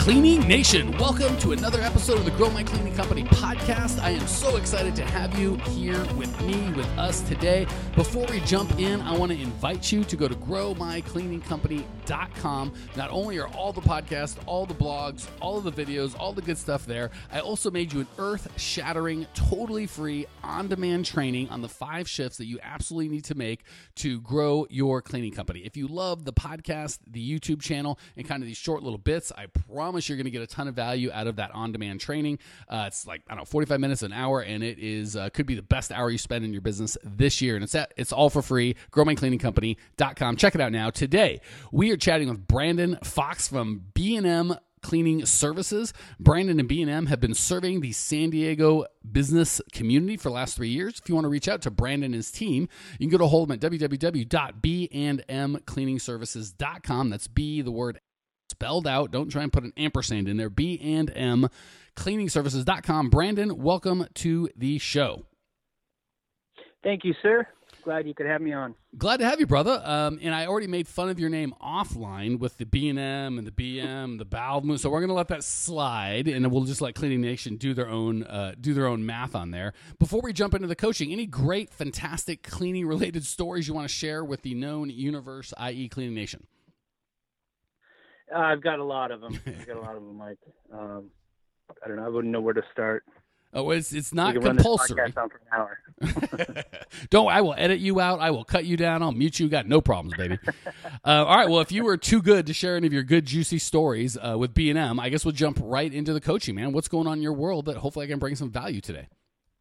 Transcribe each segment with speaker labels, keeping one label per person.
Speaker 1: Cleaning Nation, welcome to another episode of the Grow My Cleaning Company podcast. I am so excited to have you here with me, with us today. Before we jump in, I want to invite you to go to growmycleaningcompany.com. Not only are all the podcasts, all the blogs, all of the videos, all the good stuff there, I also made you an earth-shattering, totally free, on-demand training on the 5 shifts that you absolutely need to make to grow your cleaning company. If you love the podcast, the YouTube channel, and kind of these short little bits, I promise you're going to get a ton of value out of that on-demand training. It's like, 45 minutes, an hour, and it is could be the best hour you spend in your business this year. And it's all for free, growmycleaningcompany.com. Check it out now. Today, we are chatting with Brandon Fox from B&M Cleaning Services. Brandon and B&M have been serving the San Diego business community for the last 3 years. If you want to reach out to Brandon and his team, you can go to hold them at www.bandmcleaningservices.com. That's B, the word spelled out. Don't try and put an ampersand in there. bandmcleaningservices.com. Brandon, welcome to the show.
Speaker 2: Thank you, sir. Glad you could have me on.
Speaker 1: Glad to have you, brother. And I already made fun of your name offline with the B&M and the BM, the bowel movement. So we're going to let that slide, and we'll just let Cleaning Nation do their own math on there. Before we jump into the coaching, any great, fantastic cleaning-related stories you want to share with the known universe, i.e. Cleaning Nation?
Speaker 2: I've got a lot of them. Mike. I don't know. I wouldn't know where to start.
Speaker 1: Oh, it's not
Speaker 2: we can
Speaker 1: compulsory.
Speaker 2: Run this podcast on for an hour.
Speaker 1: Don't. I will edit you out. I will cut you down. I'll mute you. Got no problems, baby. All right. Well, if you were too good to share any of your good, juicy stories with B&M, I guess we'll jump right into the coaching, man. What's going on in your world that hopefully I can bring some value today?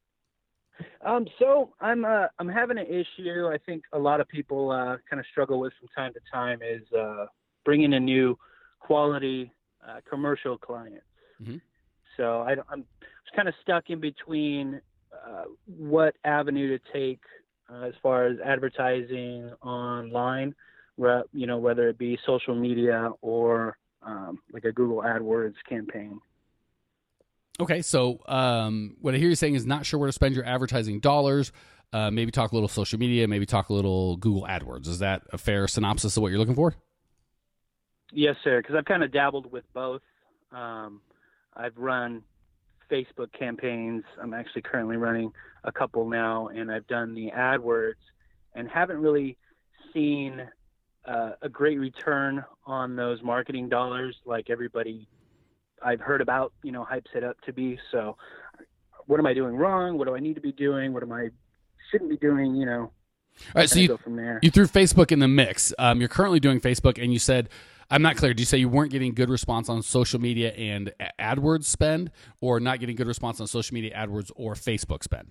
Speaker 2: So I'm having an issue. I think a lot of people kind of struggle with from time to time is bringing in new quality commercial clients. Mm-hmm. So I'm kind of stuck in between what avenue to take as far as advertising online, whether it be social media or like a Google AdWords campaign.
Speaker 1: Okay, so what I hear you saying is not sure where to spend your advertising dollars. Maybe talk a little social media, maybe talk a little Google AdWords. Is that a fair synopsis of what you're looking for?
Speaker 2: Yes, sir, because I've kind of dabbled with both. I've run Facebook campaigns. I'm actually currently running a couple now, and I've done the AdWords and haven't really seen a great return on those marketing dollars like everybody I've heard about, hypes it up to be. So what am I doing wrong? What do I need to be doing? What am I shouldn't be doing?
Speaker 1: All right, so
Speaker 2: go from there.
Speaker 1: You threw Facebook in the mix. You're currently doing Facebook, and you said, I'm not clear. Did you say you weren't getting good response on social media and AdWords spend, or not getting good response on social media, AdWords, or Facebook spend?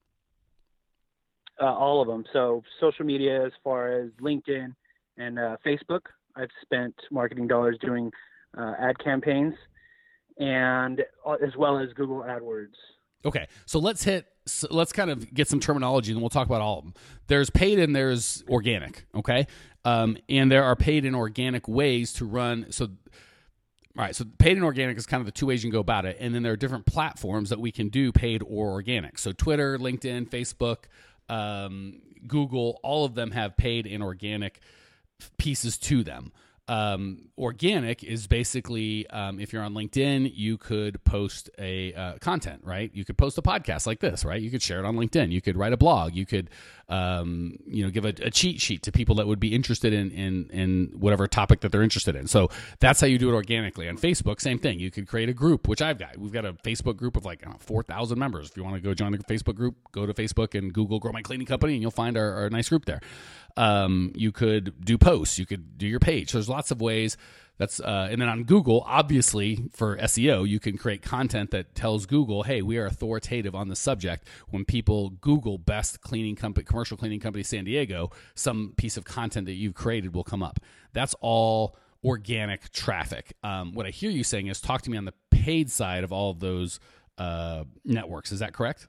Speaker 2: All of them. So social media, as far as LinkedIn and Facebook, I've spent marketing dollars doing ad campaigns, and as well as Google AdWords.
Speaker 1: Okay, so let's kind of get some terminology, and then we'll talk about all of them. There's paid and there's organic, okay? And there are paid and organic ways to run. So paid and organic is kind of the two ways you can go about it. And then there are different platforms that we can do paid or organic. So Twitter, LinkedIn, Facebook, Google, all of them have paid and organic pieces to them. Organic is basically if you're on LinkedIn, you could post a content, right? You could post a podcast like this, right? You could share it on LinkedIn. You could write a blog. You could give a cheat sheet to people that would be interested in whatever topic that they're interested in. So that's how you do it organically. On Facebook, same thing. You could create a group, which I've got. We've got a Facebook group of 4,000 members. If you want to go join the Facebook group, go to Facebook and Google Grow My Cleaning Company, and you'll find our nice group there. You could do posts. You could do your page. So there's lots of ways. And then on Google, obviously for SEO, you can create content that tells Google, hey, we are authoritative on the subject. When people Google best cleaning company, commercial cleaning company San Diego, some piece of content that you've created will come up. That's all organic traffic. What I hear you saying is talk to me on the paid side of all of those networks. Is that correct?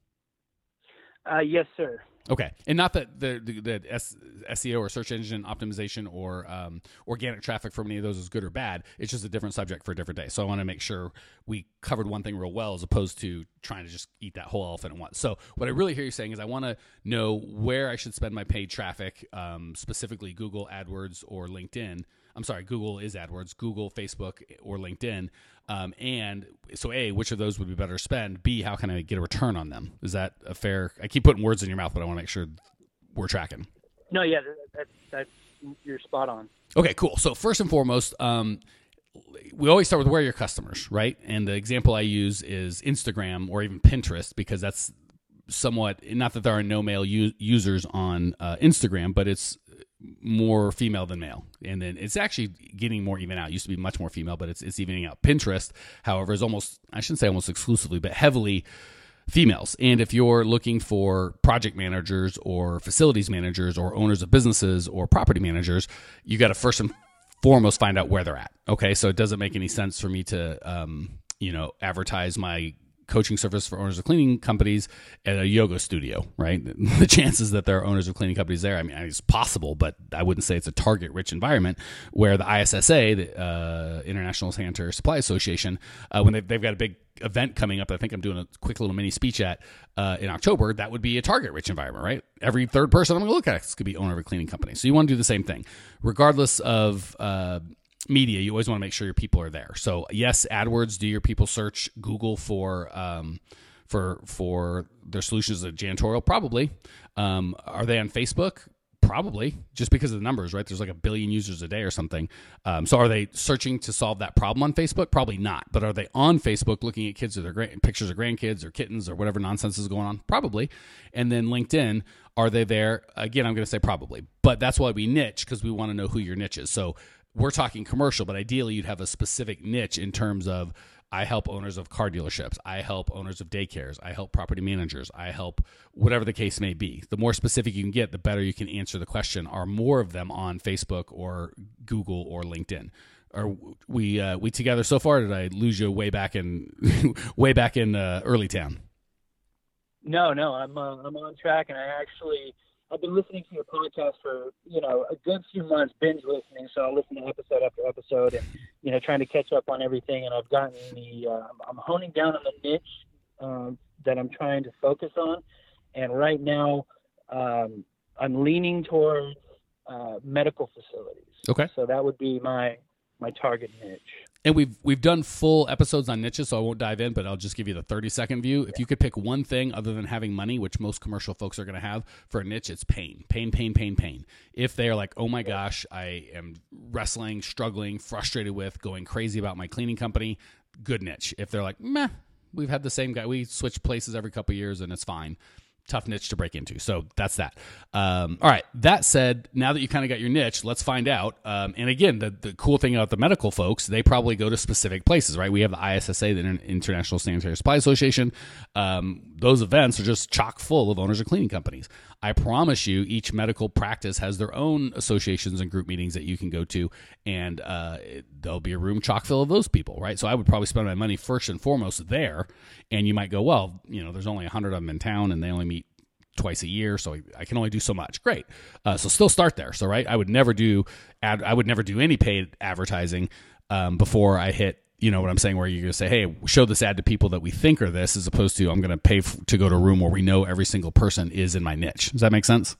Speaker 2: Yes, sir.
Speaker 1: Okay, and not that the SEO or search engine optimization or organic traffic from any of those is good or bad. It's just a different subject for a different day. So I want to make sure we covered one thing real well as opposed to trying to just eat that whole elephant at once. So what I really hear you saying is I want to know where I should spend my paid traffic, specifically Google AdWords or LinkedIn. I'm sorry, Google is AdWords, Google, Facebook, or LinkedIn. And so A, which of those would be better spend? B, how can I get a return on them? Is that a fair, I keep putting words in your mouth, but I want to make sure we're tracking.
Speaker 2: No, yeah, that's you're spot on.
Speaker 1: Okay, cool. So first and foremost, we always start with where are your customers, right? And the example I use is Instagram or even Pinterest, because that's somewhat, not that there are no male users on Instagram, but it's more female than male. And then it's actually getting more even out. It used to be much more female, but it's evening out. Pinterest, however, is almost, I shouldn't say almost exclusively, but heavily females. And if you're looking for project managers or facilities managers or owners of businesses or property managers, you got to first and foremost find out where they're at. Okay, so it doesn't make any sense for me to advertise my coaching service for owners of cleaning companies at a yoga studio, right? The chances that there are owners of cleaning companies there, I mean, it's possible, but I wouldn't say it's a target-rich environment. Where the ISSA, the International Sanitary Supply Association, when they've got a big event coming up, I think I'm doing a quick little mini speech at in October, that would be a target-rich environment, right? Every third person I'm going to look at could be owner of a cleaning company. So you want to do the same thing. Regardless of media, you always want to make sure your people are there. So yes, AdWords, do your people search Google for their solutions as janitorial? Probably. Are they on Facebook? Probably, just because of the numbers, right? There's like 1 billion users a day or something. So are they searching to solve that problem on Facebook? Probably not. But are they on Facebook looking at kids or their pictures of grandkids or kittens or whatever nonsense is going on? Probably. And then LinkedIn, are they there? Again, I'm going to say probably. But that's why we niche, because we want to know who your niche is. So we're talking commercial, but ideally you'd have a specific niche in terms of I help owners of car dealerships, I help owners of daycares, I help property managers, I help whatever the case may be. The more specific you can get, the better you can answer the question. Are more of them on Facebook or Google or LinkedIn? Are we together so far? Did I lose you way back in early town?
Speaker 2: No, I'm on track, and I've been listening to your podcast for, a good few months, binge listening. So I listen to episode after episode and, trying to catch up on everything. And I've gotten I'm honing down on the niche that I'm trying to focus on. And right now I'm leaning towards medical facilities.
Speaker 1: Okay.
Speaker 2: So that would be my target niche.
Speaker 1: And we've done full episodes on niches, so I won't dive in, but I'll just give you the 30-second view. If you could pick one thing other than having money, which most commercial folks are going to have, for a niche, it's pain. Pain, pain, pain, pain. If they're like, oh my gosh, I am wrestling, struggling, frustrated with, going crazy about my cleaning company, good niche. If they're like, meh, we've had the same guy, we switch places every couple of years and it's fine. Tough niche to break into. So that's that. All right. That said, now that you kind of got your niche, let's find out. And again, the cool thing about the medical folks, they probably go to specific places, right? We have the ISSA, the International Sanitary Supply Association. Those events are just chock full of owners of cleaning companies. I promise you, each medical practice has their own associations and group meetings that you can go to, and there'll be a room chock full of those people, right? So I would probably spend my money first and foremost there, and you might go, well, there's only 100 of them in town, and they only meet twice a year, so I can only do so much. Great. So still start there. So, right, I would never do any paid advertising before I hit, you know what I'm saying, where you're going to say, hey, show this ad to people that we think are this, as opposed to I'm going to pay to go to a room where we know every single person is in my niche. Does that make sense?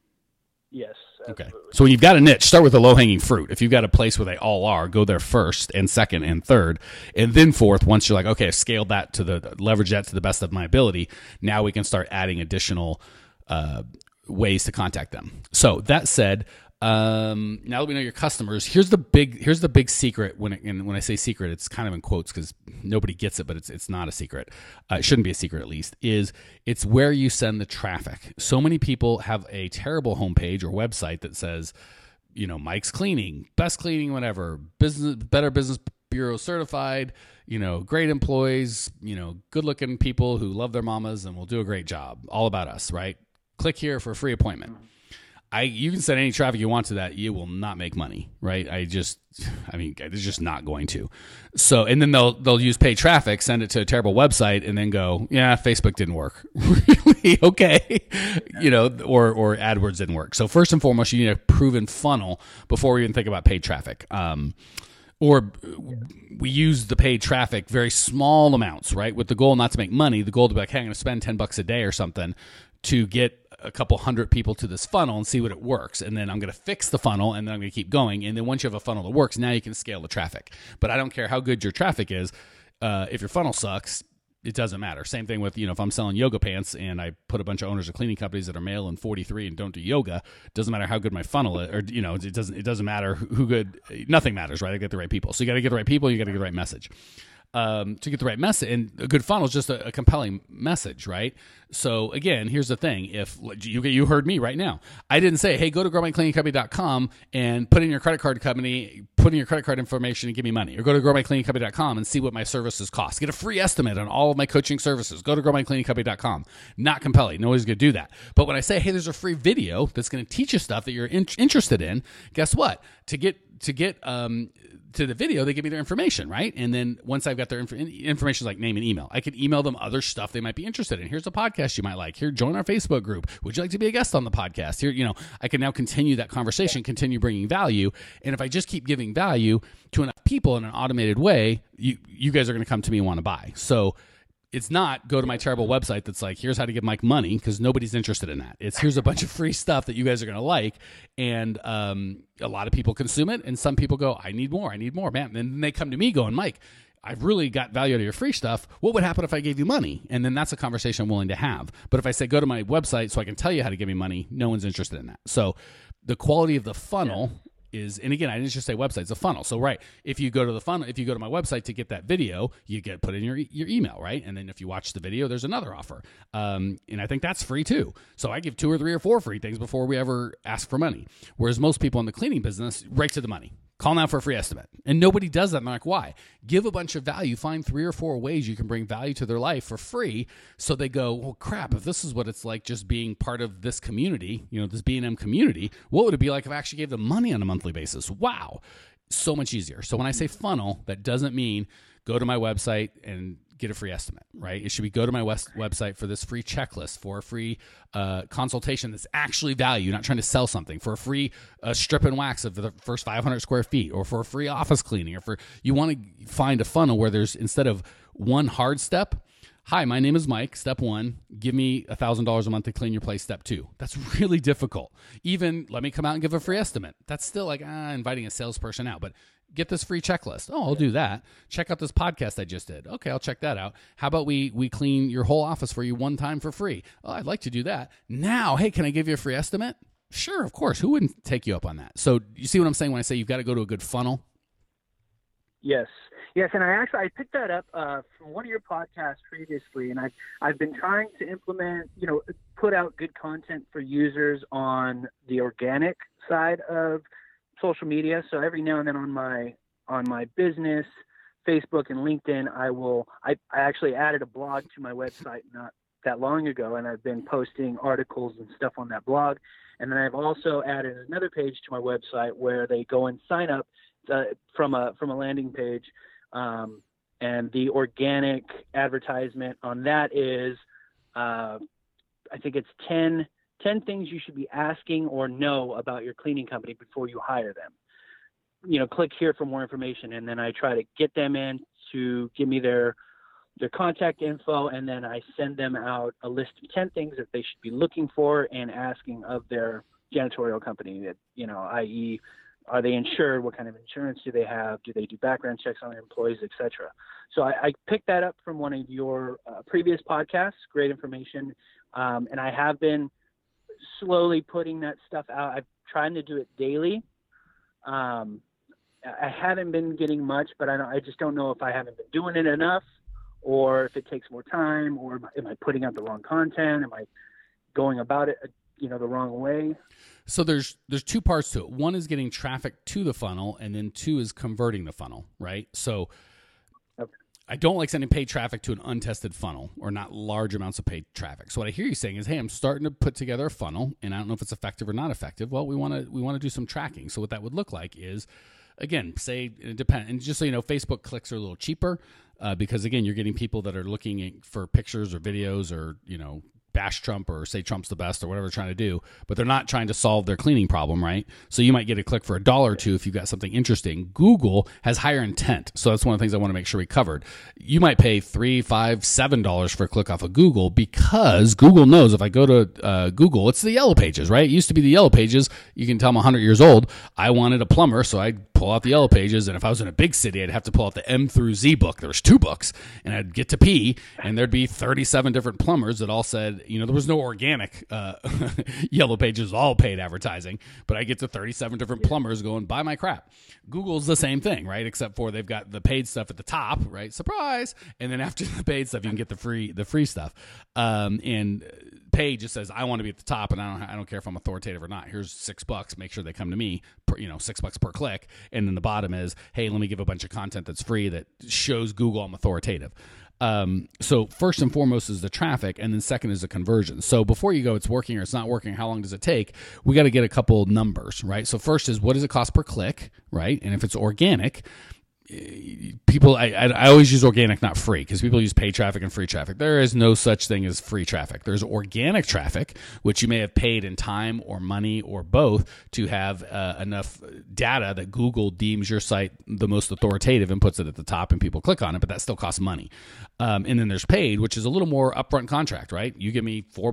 Speaker 2: Yes. Absolutely.
Speaker 1: Okay. So when you've got a niche, start with the low-hanging fruit. If you've got a place where they all are, go there first and second and third. And then fourth, once you're like, okay, I've scaled that leverage that to the best of my ability, now we can start adding additional ways to contact them. So that said, now that we know your customers, here's the big secret. When I say secret, it's kind of in quotes because nobody gets it, but it's not a secret. It shouldn't be a secret, at least. It's where you send the traffic. So many people have a terrible homepage or website that says, Mike's Cleaning, best cleaning, whatever, Better Business Bureau certified, great employees, good looking people who love their mamas and will do a great job. All about us, right? Click here for a free appointment. You can send any traffic you want to that. You will not make money, right? They're just not going to. So, and then they'll use paid traffic, send it to a terrible website, and then go, yeah, Facebook didn't work. Really? Okay. Or AdWords didn't work. So first and foremost, you need a proven funnel before we even think about paid traffic. Or we use the paid traffic very small amounts, right? With the goal not to make money, the goal to be like, hey, I'm going to spend $10 a day or something to get a couple hundred people to this funnel and see what it works. And then I'm going to fix the funnel, and then I'm going to keep going. And then once you have a funnel that works, now you can scale the traffic. But I don't care how good your traffic is. If your funnel sucks, it doesn't matter. Same thing with, if I'm selling yoga pants and I put a bunch of owners of cleaning companies that are male and 43 and don't do yoga, it doesn't matter how good my funnel is, or, it doesn't matter who good, nothing matters, right? I get the right people. So you got to get the right people, you got to get the right message. To get the right message, and a good funnel is just a compelling message, right? So again, here's the thing: if you heard me right now, I didn't say, "Hey, go to growmycleaningcompany.com and put in your credit card information and give me money," or go to growmycleaningcompany.com and see what my services cost. Get a free estimate on all of my coaching services. Go to growmycleaningcompany.com. Not compelling. Nobody's going to do that. But when I say, "Hey, there's a free video that's going to teach you stuff that you're interested in," guess what? To get to the video, they give me their information, right? And then once I've got their information, like name and email, I can email them other stuff they might be interested in. Here's a podcast you might like. Here, join our Facebook group. Would you like to be a guest on the podcast? Here, I can now continue that conversation, continue bringing value. And if I just keep giving value to enough people in an automated way, you guys are going to come to me and want to buy. So it's not go to my terrible website that's like, here's how to give Mike money, because nobody's interested in that. It's here's a bunch of free stuff that you guys are going to like. And a lot of people consume it. And some people go, I need more, man. And then they come to me going, Mike, I've really got value out of your free stuff. What would happen if I gave you money? And then that's a conversation I'm willing to have. But if I say, go to my website so I can tell you how to give me money, no one's interested in that. So the quality of the funnel is, and again, I didn't just say website, it's a funnel. So right, if you go to the funnel, if you go to my website to get that video, you get put in your email, right? And then if you watch the video, there's another offer. And I think that's free too. So I give 2 or 3 or 4 free things before we ever ask for money. Whereas most people in the cleaning business, right to the money. Call now for a free estimate. And nobody does that. And they're like, why? Give a bunch of value. Find 3 or 4 ways you can bring value to their life for free. So they go, well, crap, if this is what it's like just being part of this community, this B&M community, what would it be like if I actually gave them money on a monthly basis? Wow. So much easier. So when I say funnel, that doesn't mean go to my website and get a free estimate, right? It should be go to my website for this free checklist, for a free consultation that's actually value, not trying to sell something, for a free strip and wax of the first 500 square feet, or for a free office cleaning, or you want to find a funnel where there's, instead of one hard step, hi, my name is Mike, step 1, give me $1,000 a month to clean your place, step 2. That's really difficult. Even let me come out and give a free estimate. That's still like inviting a salesperson out, but get this free checklist. Oh, I'll do that. Check out this podcast I just did. Okay, I'll check that out. How about we clean your whole office for you one time for free? Oh, I'd like to do that. Now, hey, can I give you a free estimate? Sure, of course. Who wouldn't take you up on that? So you see what I'm saying when I say you've got to go to a good funnel?
Speaker 2: Yes, and I picked that up from one of your podcasts previously, and I've been trying to implement, put out good content for users on the organic side of social media. So every now and then on my business, Facebook and LinkedIn, I actually added a blog to my website not that long ago, and I've been posting articles and stuff on that blog. And then I've also added another page to my website where they go and sign up from a landing page. And the organic advertisement on that is, I think it's 10 things you should be asking or know about your cleaning company before you hire them. Click here for more information. And then I try to get them in to give me their contact info. And then I send them out a list of 10 things that they should be looking for and asking of their janitorial company, that, i.e., are they insured? What kind of insurance do they have? Do they do background checks on their employees, et cetera? So I picked that up from one of your previous podcasts. Great information. And I have been slowly putting that stuff out. I'm trying to do it daily. I haven't been getting much, but I just don't know if I haven't been doing it enough, or if it takes more time, or am I putting out the wrong content? Am I going about it the wrong way?
Speaker 1: So there's 2 parts to it. One is getting traffic to the funnel, and then 2 is converting the funnel, right? So
Speaker 2: okay.
Speaker 1: I don't like sending paid traffic to an untested funnel, or not large amounts of paid traffic. So what I hear you saying is, hey, I'm starting to put together a funnel, and I don't know if it's effective or not effective. Well, we want to do some tracking. So what that would look like is, again, say it depends. And just so you know, Facebook clicks are a little cheaper because, again, you're getting people that are looking for pictures or videos or, bash Trump or say Trump's the best or whatever they're trying to do, but they're not trying to solve their cleaning problem, right? So you might get a click for $1 or $2 if you've got something interesting. Google has higher intent. So that's one of the things I want to make sure we covered. You might pay $3, $5, $7 for a click off of Google because Google knows if I go to Google, it's the Yellow Pages, right? It used to be the Yellow Pages. You can tell I'm 100 years old. I wanted a plumber, so I'd pull out the Yellow Pages, and if I was in a big city, I'd have to pull out the M through Z book. There was 2 books, and I'd get to P, and there'd be 37 different plumbers that all said, there was no organic Yellow Pages, all paid advertising, but I get to 37 different plumbers going, buy my crap. Google's the same thing, right? Except for they've got the paid stuff at the top, right? Surprise! And then after the paid stuff, you can get the free stuff. And paid just says, I want to be at the top, and I don't care if I'm authoritative or not. Here's $6. Make sure they come to me. $6 per click. And then the bottom is, hey, let me give a bunch of content that's free that shows Google I'm authoritative. So first and foremost is the traffic, and then second is the conversion. So before you go, it's working or it's not working, how long does it take? We got to get a couple numbers, right? So first is, what does it cost per click, right? And if it's organic, people, I always use organic, not free, because people use paid traffic and free traffic. There is no such thing as free traffic. There's organic traffic, which you may have paid in time or money or both to have enough data that Google deems your site the most authoritative and puts it at the top and people click on it, but that still costs money. And then there's paid, which is a little more upfront contract, right? You give me $4 or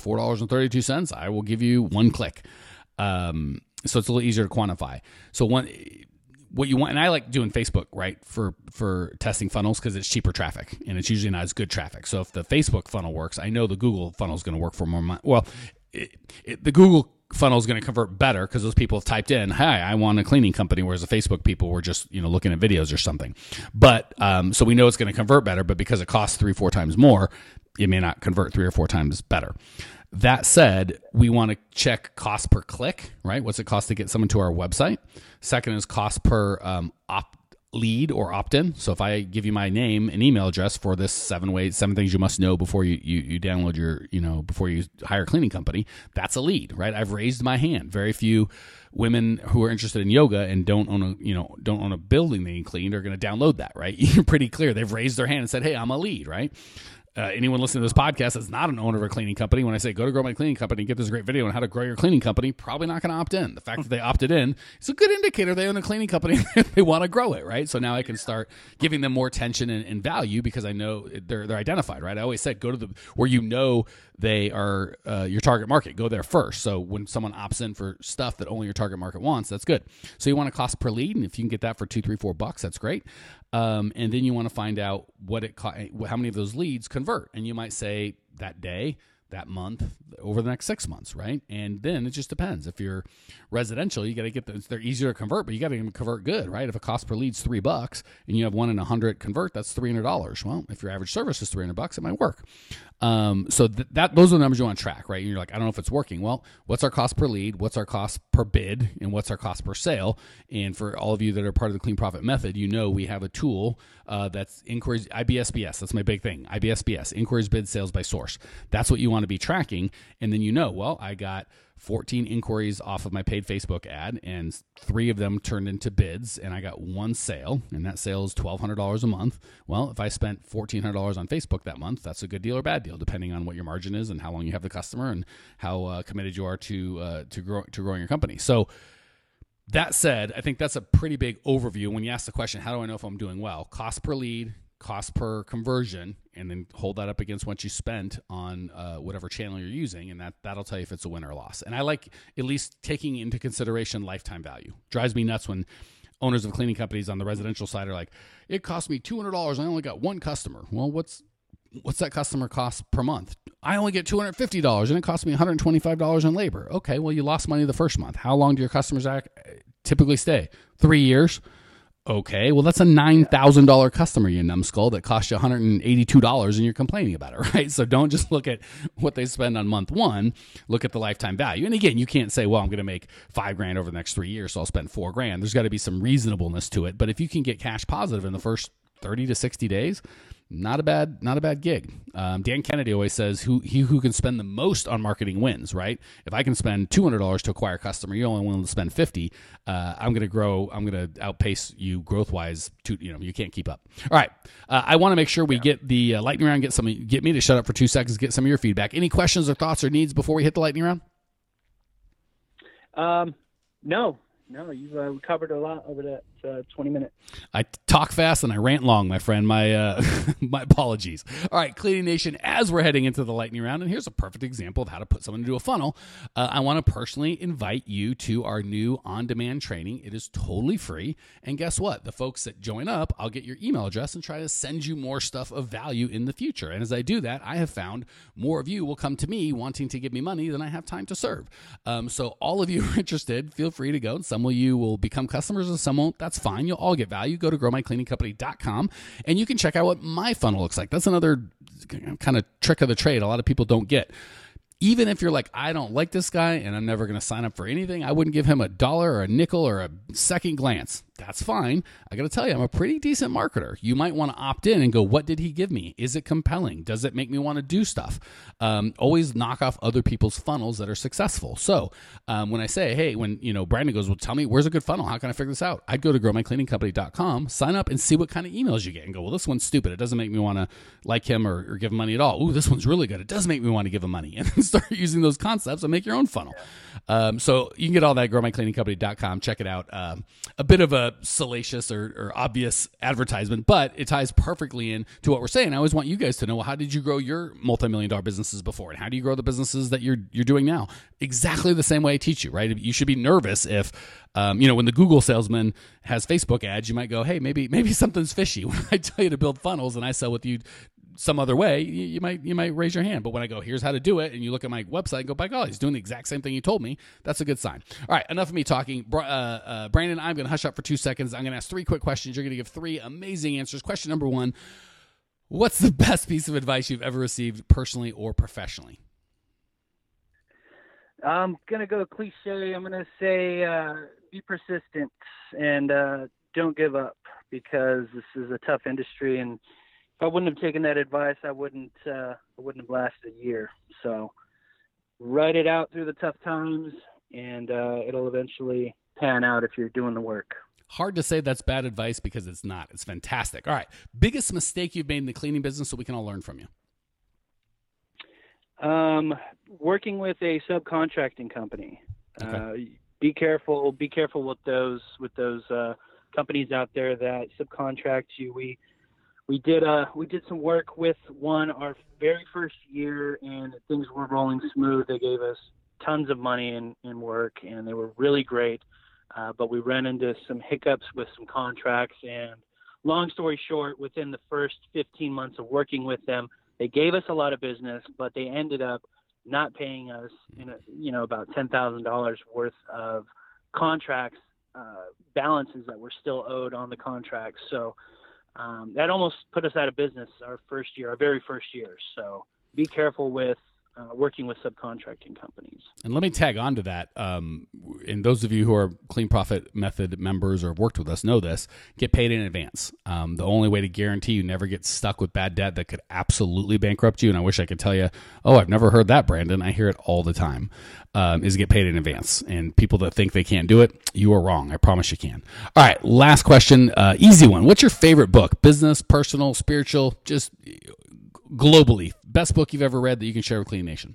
Speaker 1: $4.32, I will give you 1 click. So it's a little easier to quantify. So what you want, and I like doing Facebook, right, for testing funnels because it's cheaper traffic and it's usually not as good traffic. So if the Facebook funnel works, I know the Google funnel is going to work for more money. Well, the Google funnel is going to convert better because those people have typed in, "Hi, I want a cleaning company," whereas the Facebook people were just looking at videos or something. But so we know it's going to convert better, but because it costs 3-4 times more, it may not convert 3 or 4 times better. That said, we want to check cost per click, right? What's it cost to get someone to our website? Second is cost per lead or opt-in. So if I give you my name and email address for this 7 things you must know before you download before you hire a cleaning company, that's a lead, right? I've raised my hand. Very few women who are interested in yoga and don't own a building they need cleaned are going to download that, right? You're pretty clear. They've raised their hand and said, hey, I'm a lead, right? Anyone listening to this podcast that's not an owner of a cleaning company, when I say go to Grow My Cleaning Company and get this great video on how to grow your cleaning company, probably not going to opt in. The fact that they opted in is a good indicator they own a cleaning company and they want to grow it, right? So now I can start giving them more attention and value because I know they're identified, right? I always said go to where they are your target market. Go there first. So when someone opts in for stuff that only your target market wants, that's good. So you want a cost per lead, and if you can get that for $2, $3, $4, that's great. And then you want to find out how many of those leads convert. And you might say that day, that month, over the next 6 months, right? And then it just depends. If you're residential, you got to get they're easier to convert, but you got to convert good, right? If a cost per lead's $3 and you have 1 in 100 convert, that's $300. Well, if your average service is $300, it might work. So those are the numbers you want to track, right? And you're like, I don't know if it's working. Well, what's our cost per lead? What's our cost per bid? And what's our cost per sale? And for all of you that are part of the Clean Profit Method, we have a tool that's inquiries, IBSBS. That's my big thing. IBSBS, inquiries, bid, sales by source. That's what you want to be tracking. And then I got 14 inquiries off of my paid Facebook ad, and 3 of them turned into bids, and I got 1 sale, and that sale is $1,200 a month. Well, if I spent $1,400 on Facebook that month, that's a good deal or bad deal, depending on what your margin is and how long you have the customer and how committed you are to growing your company. So that said, I think that's a pretty big overview. When you ask the question, how do I know if I'm doing well? Cost per lead, cost per conversion, and then hold that up against what you spent on whatever channel you're using, and that'll tell you if it's a win or a loss. And I like at least taking into consideration lifetime value. Drives me nuts when owners of cleaning companies on the residential side are like, it cost me $200, I only got 1 customer. Well, what's that customer cost per month? I only get $250, and it cost me $125 in labor. Okay, well, you lost money the first month. How long do your customers typically stay? 3 years. Okay, well, that's a $9,000 customer, you numbskull, that cost you $182 and you're complaining about it, right? So don't just look at what they spend on month 1, look at the lifetime value. And again, you can't say, well, I'm going to make $5,000 over the next 3 years, so I'll spend $4,000. There's got to be some reasonableness to it. But if you can get cash positive in the first 30 to 60 days. Not a bad gig. Dan Kennedy always says, he who can spend the most on marketing wins, right? If I can spend $200 to acquire a customer, you're only willing to spend 50. I'm going to grow. I'm going to outpace you growth wise. You can't keep up. All right. I want to make sure we get the lightning round. Get me to shut up for 2 seconds. Get some of your feedback. Any questions or thoughts or needs before we hit the lightning round?
Speaker 2: No, you've covered a lot over that 20 minutes.
Speaker 1: I talk fast and I rant long, my friend. My my apologies. All right, Cleaning Nation, as we're heading into the lightning round, and here's a perfect example of how to put someone into a funnel. I want to personally invite you to our new on-demand training. It is totally free. And guess what? The folks that join up, I'll get your email address and try to send you more stuff of value in the future. And as I do that, I have found more of you will come to me wanting to give me money than I have time to serve. So all of you who are interested, feel free to go. And some of you will become customers and some won't. That's fine. You'll all get value. Go to growmycleaningcompany.com and you can check out what my funnel looks like. That's another kind of trick of the trade a lot of people don't get. Even if you're like, I don't like this guy and I'm never going to sign up for anything, I wouldn't give him $1 or a nickel or a second glance. That's fine. I got to tell you, I'm a pretty decent marketer. You might want to opt in and go, what did he give me? Is it compelling? Does it make me want to do stuff? Always knock off other people's funnels that are successful. So when I say, hey, when Brandon goes, well, tell me, where's a good funnel? How can I figure this out? I'd go to growmycleaningcompany.com, sign up and see what kind of emails you get and go, well, this one's stupid. It doesn't make me want to like him or give him money at all. Ooh, this one's really good. It does make me want to give him money. And then start using those concepts and make your own funnel. So you can get all that at growmycleaningcompany.com. Check it out. A bit of a salacious or obvious advertisement, but it ties perfectly in to what we're saying. I always want you guys to know, well, how did you grow your multi-million-dollar businesses before? And how do you grow the businesses that you're doing now? Exactly the same way I teach you, right? You should be nervous if, when the Google salesman has Facebook ads, you might go, hey, maybe something's fishy. When I tell you to build funnels and I sell with you some other way, you might raise your hand. But when I go, here's how to do it, and you look at my website and go, by golly, he's doing the exact same thing you told me, that's a good sign. All right, enough of me talking. Brandon, I'm going to hush up for 2 seconds. I'm going to ask 3 quick questions. You're going to give 3 amazing answers. Question number 1, what's the best piece of advice you've ever received personally or professionally?
Speaker 2: I'm going to go cliche. I'm going to say be persistent and don't give up, because this is a tough industry, and if I wouldn't have taken that advice, I wouldn't have lasted a year. So write it out through the tough times, and it'll eventually pan out if you're doing the work.
Speaker 1: Hard to say that's bad advice because it's not. It's fantastic. All right. Biggest mistake you've made in the cleaning business so we can all learn from you.
Speaker 2: Working with a subcontracting company.
Speaker 1: Okay.
Speaker 2: Be careful with those companies out there that subcontract you. We did some work with one our very first year, and things were rolling smooth. They gave us tons of money in work, and they were really great. But we ran into some hiccups with some contracts, and long story short, within the first 15 months of working with them, they gave us a lot of business, but they ended up not paying us about $10,000 worth of contracts balances that were still owed on the contracts. So that almost put us out of business our very first year. So be careful with working with subcontracting companies.
Speaker 1: And let me tag on to that. And those of you who are Clean Profit Method members or have worked with us know this, get paid in advance. The only way to guarantee you never get stuck with bad debt that could absolutely bankrupt you, and I wish I could tell you, oh, I've never heard that, Brandon. I hear it all the time, is get paid in advance. And people that think they can't do it, you are wrong. I promise you can. All right, last question, easy one. What's your favorite book? Business, personal, spiritual, just globally, best book you've ever read that you can share with Clean Nation?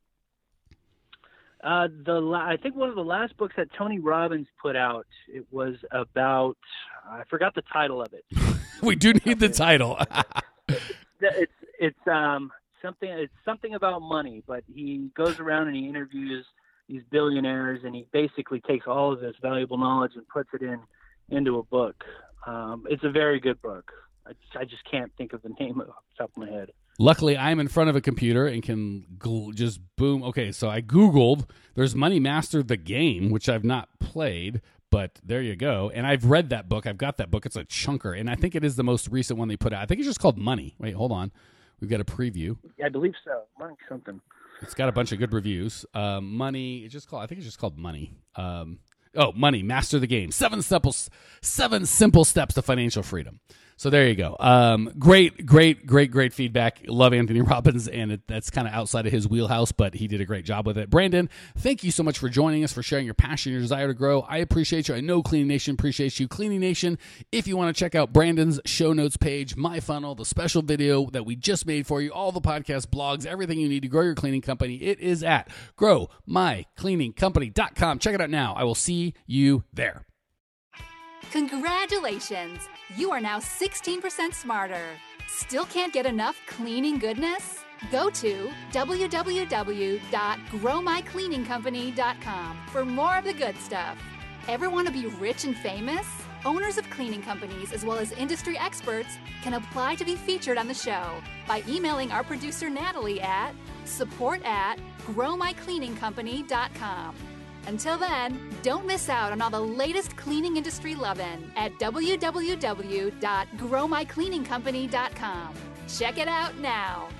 Speaker 2: I think one of the last books that Tony Robbins put out, it was about, I forgot the title of it.
Speaker 1: We do need the title.
Speaker 2: It's something about money, but he goes around and he interviews these billionaires, and he basically takes all of this valuable knowledge and puts it into a book. It's a very good book. I just can't think of the name off the top of my head.
Speaker 1: Luckily, I'm in front of a computer and can just boom. Okay, so I Googled, there's Money Master the Game, which I've not played, but there you go. And I've read that book. I've got that book. It's a chunker, and I think it is the most recent one they put out. I think it's just called Money. Wait, hold on. We've got a preview.
Speaker 2: I believe so. Money something.
Speaker 1: It's got a bunch of good reviews. Money, I think it's just called Money. Money, Master the Game. 7 simple steps to financial freedom. So there you go. Great feedback. Love Anthony Robbins, and that's kind of outside of his wheelhouse, but he did a great job with it. Brandon, thank you so much for joining us, for sharing your passion, your desire to grow. I appreciate you. I know Cleaning Nation appreciates you. Cleaning Nation, if you want to check out Brandon's show notes page, my funnel, the special video that we just made for you, all the podcast blogs, everything you need to grow your cleaning company, it is at growmycleaningcompany.com. Check it out now. I will see you there.
Speaker 3: Congratulations! You are now 16% smarter. Still can't get enough cleaning goodness? Go to www.growmycleaningcompany.com for more of the good stuff. Ever want to be rich and famous? Owners of cleaning companies, as well as industry experts, can apply to be featured on the show by emailing our producer Natalie at support@growmycleaningcompany.com. Until then, don't miss out on all the latest cleaning industry lovin' at www.growmycleaningcompany.com. Check it out now.